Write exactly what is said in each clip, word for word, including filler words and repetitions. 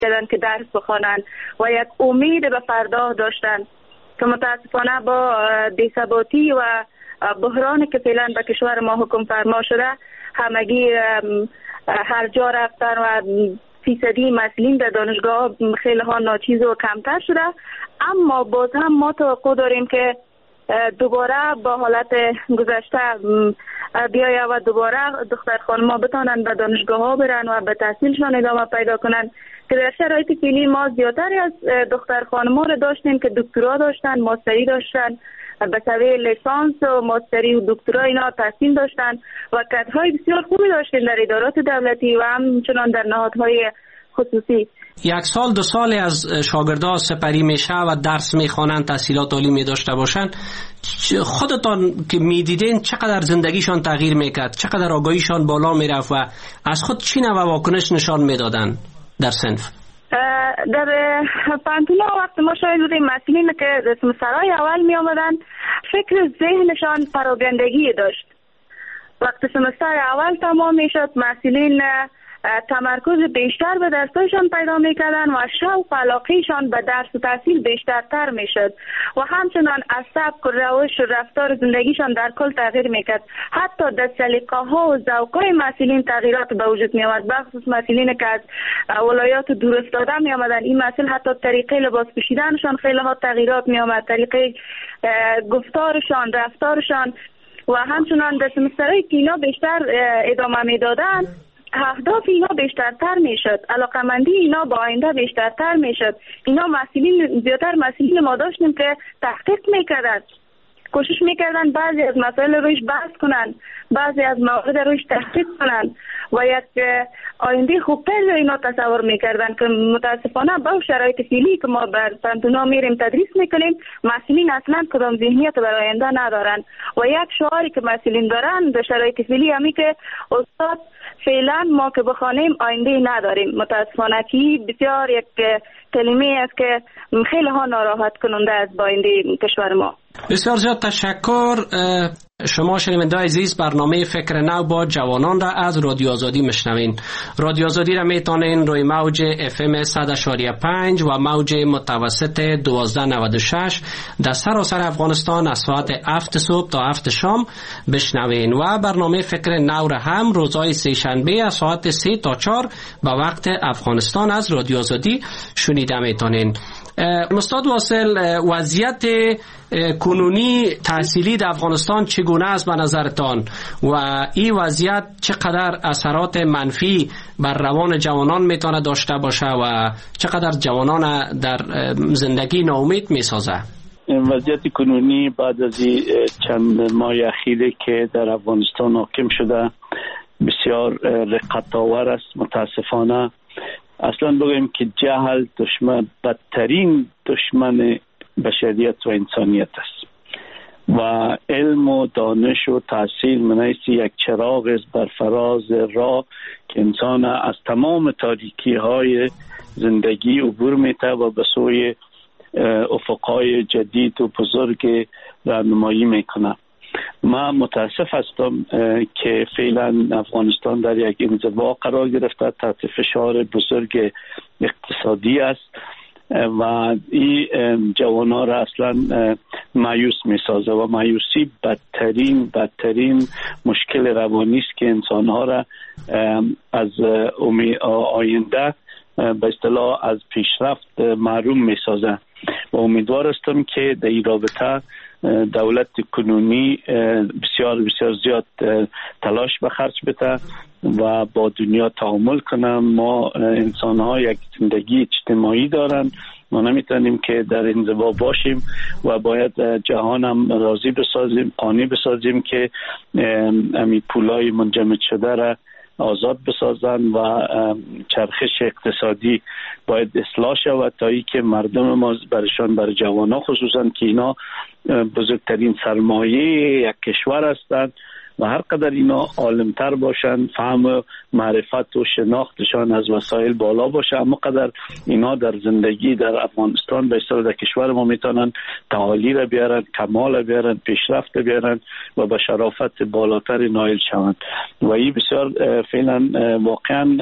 کردن که درس بخوانند و یک امید به فردا داشتند که متاسفانه با بی‌ثباتی و بحرانی که فعلا به کشور ما حکم فرما شده همگی هر جا رفتن و فیصدی مسئولین در دانشگاه خیلی ها ناچیز و کمتر شده. اما باز هم ما توقع داریم که دوباره با حالت گذشته بیاید و دوباره دختر خانم‌ها بتانند به دانشگاه ها برن و به تحصیلشان ادامه پیدا کنند که در شرایط فعلی ما زیادتری از دختر خانم‌ها را داشتیم که دکترا داشتن، ماستری داشتن، به سوی لیسانس و ماستری و دکترا اینا تحصیل داشتن و کادرهای بسیار خوبی داشتن در ادارات دولتی و همچنان در نهادهای خصوصی. یک سال دو سال از شاگردان سپری میشه و درس میخوانند، تحصیلات عالی می داشته باشند. خودتان که میدیدین چقدر زندگیشان تغییر میکرد، چقدر آگاهیشان بالا میرفت و از خود چی نوع واکنش نشان میدادن در صنف؟ در پانتونا وقت ما شاید بودیم مسئولین که سمسترهای اول می آمدن فکر ذهنشان پراگندگی داشت. وقت سمستر اول تمام می شد مسئولین تمرکز بیشتر به درسایشان پیدا میکردن و شوق و علاقهشان به درس و تحصیل بیشترتر میشد و همچنان از سبک و روش و رفتار زندگیشان در کل تغییر میکرد. حتی در سلیقه ها و ذوق های مسئولین تغییرات به وجود می آمد. بخصوص مسئولین که از ولایات دور افتاده می آمدن این مسئول حتی طریقه لباس پوشیدنشان خیلی ها تغییرات می آمد، طریقه گفتارشان، رفتارشان و همچنان در سمسترهای که اینا بیشتر ادامه میدادن اهداف اینا بیشترتر میشد، علاقمندی اینا با آینده بیشترتر میشد. اینا مسئولین زیادتر مسئولین ما داشتیم که تحقیق میکردن، کوشش میکردن بعضی از مسائل رویش بحث کنن، بعضی از موارد رویش تحقیق کنن و یک آینده خوبتر اینا تصور میکردن که متاسفانه با شرایط فعلی که ما بر پانتونا میریم تدریس میکنیم مسئولین اصلا کدام ذهنیت برای آینده ندارن و یک شعاری که مسئولین دارن در شرایط فعلی همی که استاد فعلا ما که بخوانیم آینده نداریم. متاسفانه که بسیار یک کلمه است که خیلی ها ناراحت کننده است با آینده کشور ما. بسیار زیاد تشکر. شما شنوندگان عزیز برنامه فکر نو با جوانان را از رادیو آزادی میشنوین. رادیو آزادی را میتونین روی موج اف ام صد و پنج و موج متوسط دوازده نود و شش در سراسر افغانستان از ساعت هفت صبح تا هفت شام بشنوین و برنامه فکر نو را هم روزهای سه شنبه از ساعت سه تا چهار به وقت افغانستان از رادیو آزادی شنیده میتونین. استاد واصل، وضعیت کنونی تحصیلی در افغانستان چگونه است به نظرتان و این وضعیت چقدر اثرات منفی بر روان جوانان میتونه داشته باشه و چقدر جوانان در زندگی ناامید میسازه؟ وضعیت کنونی بعد از چند ماه اخیری که در افغانستان حاکم شده بسیار رقت‌آور است. متاسفانه اصلا بگویم که جهل دشمن بدترین دشمن بشریت و انسانیت است و علم و دانش و تحصیل منیسی یک چراغ است بر فراز راه که انسان از تمام تاریکی های زندگی عبور میته و به سوی افقهای جدید و بزرگ راهنمایی میکنه. من متاسف هستم که فعلا افغانستان در یک انزوا قرار گرفته، تحت فشار بزرگ اقتصادی است و این جوانان را اصلا مایوس می سازه و مایوسی بدترین بدترین مشکل روانی است که انسانها را از آینده به اصطلاح از پیشرفت محروم می سازه و امیدوار هستم که در این رابطه دولت کنونی بسیار بسیار زیاد تلاش به خرج بده و با دنیا تعامل کنن. ما انسان ها یک زندگی اجتماعی دارن، ما نمیتونیم که در انزوا باشیم و باید جهان هم راضی بسازیم، قانع بسازیم که امی پولای منجمد شده را آزاد بسازن و چرخش اقتصادی باید اصلاح شود تا ای که مردم ما برشان بر جوانان خصوصا که اینا بزرگترین سرمایه یک کشور هستند و هر قدر اینا عالمتر باشن، فهم و معرفت و شناختشان از وسایل بالا باشه، اما قدر اینا در زندگی در افغانستان به اصطلاح در کشور ما میتونن تعالی را بیارن، کمال را بیارن، پیشرفت بیارن و به شرافت بالاتر نائل شوند. و این بسیار فعلا واقعا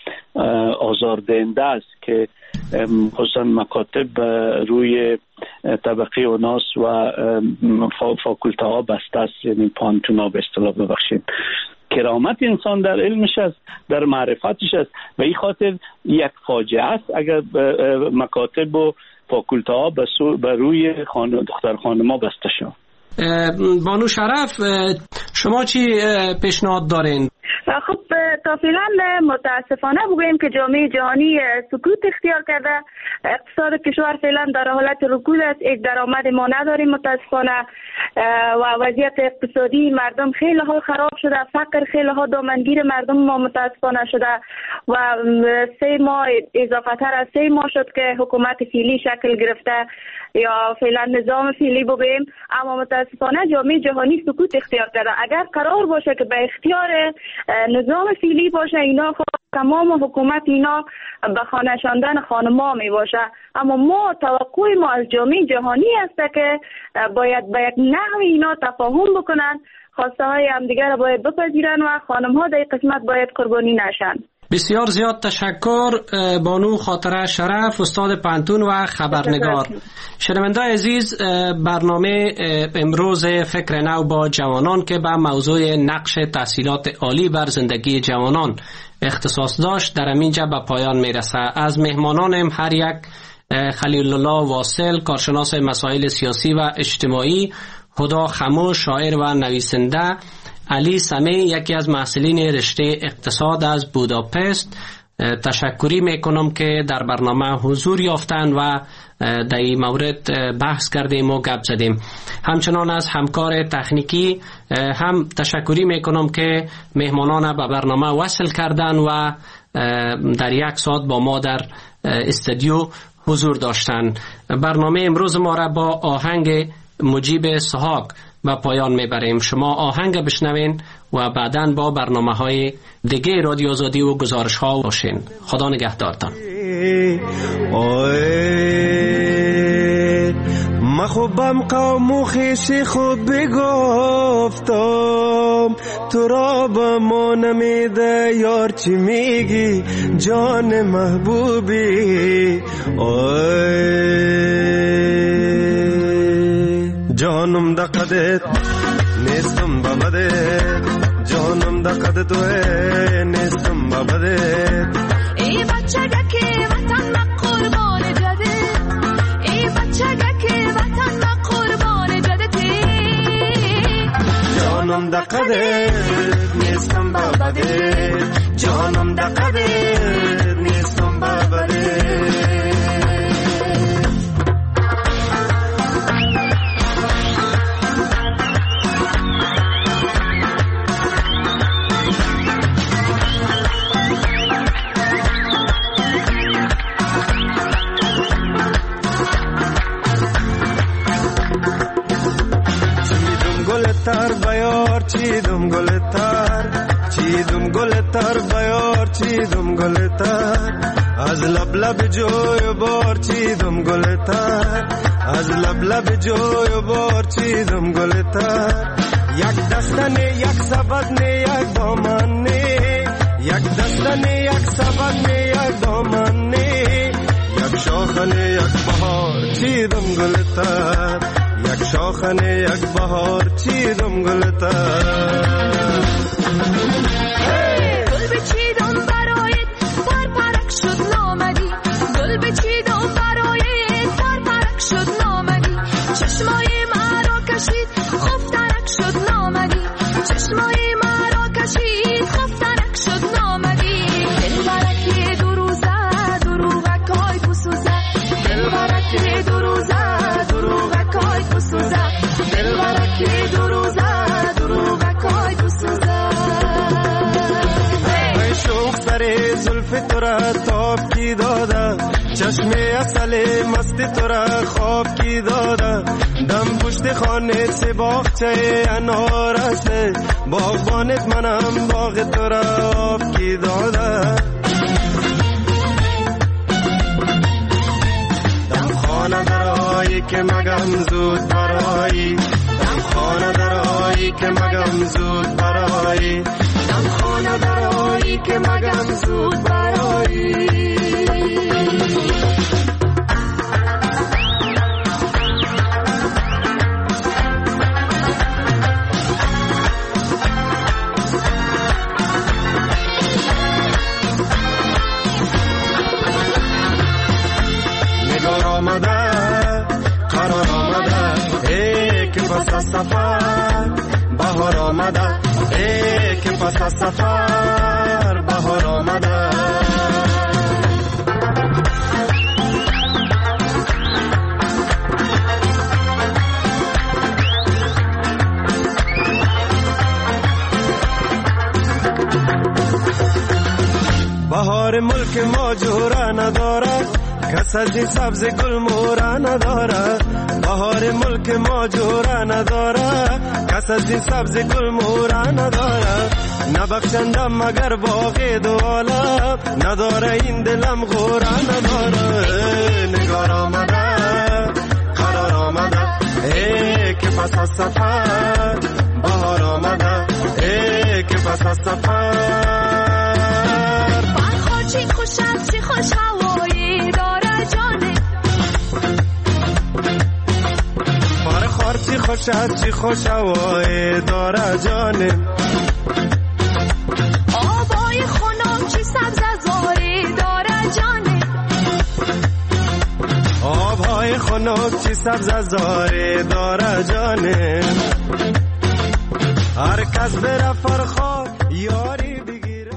آزاردهنده است که خصوصا مکاتب روی طبقه اوناس و فاکولته ها بسته است، یعنی پانتون ها به اصطلاح ببخشید. کرامت انسان در علمش است، در معرفتش است و این خاطر یک فاجعه است اگر مکاتب و فاکولته ها به روی دختر خانم ها بسته شد. بانو شرف، شما چی پیشنهاد دارین؟ خب تا فعلا متاسفانه بگوییم که جامعه جهانی سکوت اختیار کرده، اقتصاد کشور فعلا در حالت رکود است، یک درآمد ما نداریم متاسفانه و وضعیت اقتصادی مردم خیلی ها خراب شده، فقر خیلی ها دامنگیر مردم ما متاسفانه شده و سه ماه اضافه تر از سه ماه شد که حکومت فعلی شکل گرفته یا فعلا نظام فعلی بگوییم، اما متاسفانه جامعه جهانی سکوت اختیار کرده. اگر قرار باشه که به اختیار نظام فعلی باشه، اینا تمام حکومت اینا به خانه شاندن خانم‌ها می باشه، اما ما توقع ما از جامعه جهانی است که باید به یک نحو اینا تفاهم بکنن، خواسته های همدیگر باید بپذیرن و خانم‌ها در قسمت باید قربانی نشن. بسیار زیاد تشکر بانو خاطره شرف، استاد پانتون و خبرنگار. شنونده عزیز، برنامه امروز فکر نو با جوانان که به موضوع نقش تحصیلات عالی بر زندگی جوانان اختصاص داشت در اینجا به پایان میرسه. از مهمانانم هر یک خلیل الله واصل، کارشناس مسائل سیاسی و اجتماعی، هدا خموش، شاعر و نویسنده، علی سمی، یکی از محصلین رشته اقتصاد از بوداپست، تشکری میکنم که در برنامه حضور یافتن و در این مورد بحث کردیم و گپ زدیم. همچنان از همکار تکنیکی هم تشکری میکنم که مهمانان به برنامه وصل کردن و در یک ساعت با ما در استودیو حضور داشتن. برنامه امروز ما را با آهنگ مجیب سحاق و پایان میبریم. شما آهنگ بشنوین و بعداً با برنامه های دیگه رادیو آزادی و گزارش ها باشین. خدا نگهدارتان. ما خوبم قوم و خیشی خوب بگفتم، تو را با ما نمیده یار چی میگی جان محبوبی. جانم دا قدت نیستم بابدت، جانم دا قدت توه نیستم بابدت. ای بچه که وطن ما قربان جده، ای بچه که وطن ما قربان جده. جانم دا قدت نیستم بابدت، جانم دا قدت نیستم بابدت. تر بیار چیدم گل تر، چیدم گل تر بیار چیدم گل تر. از لب لب جوی بار چیدم گل تر، از لب لب جوی بار چیدم گل تر. یک دستنه یک سبدنه یک دامنه، یک دستنه یک سبدنه یک دامنه. یک شاخنه یک بهار چیدم گل تر، یک شاخنه یک بهار چیدم گلتر. گل بچیدم برایت پر پرک شد نامدی، گل بچیدم برایت پر پرک شد نامدی. چشمای مرا کشید خفترک شد نامدی، چشمای مرا کشید خفترک شد نامدی. دل برکی دو روزه دروغکای بسوزه، دل برکی دو روزه دروغکای بسوزه، دل برکی دو روزه دروغکای بسوزه. چشم اصل مستی تو را خواب کی داده دم پشت خانه سه باغچه انار است باغبانت منم باغ تو را آب کی داده دم خانه درایی که مگم زود برایی دم خانه درایی که مگم زود برایی دم خانه درایی که مگم زود برایی سفر بهار آمده ای که پس از سفر بهار آمده بهار ملک ما جورا نداره کس از این سبز گل مورا نداره بهار ملک ما جورا نداره کس از این سبز گل مورا نداره نبخشندم مگر باغ دوالا نداره این دلم غورا نداره نگار آمده قرار آمده ای که پس از سفر بهار آمده ای که پس از سفر بخور چی خوشم چی خوش هوایی داره جانه بخور چی خوشم چی خوش هوایی داره جانه آبای خنک چی سبز زاری داره جانه آبهای خنک چی سبز زاری داره جانه هر کس بره فرخار یاری بگیره.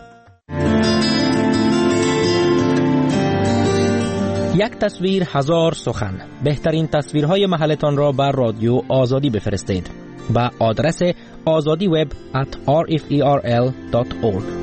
یک تصویر هزار سخن. بهترین تصویرهای محلتان را بر رادیو آزادی بفرستید به آدرس آزادی وب ات آر اف ای آر ال دات اورگ.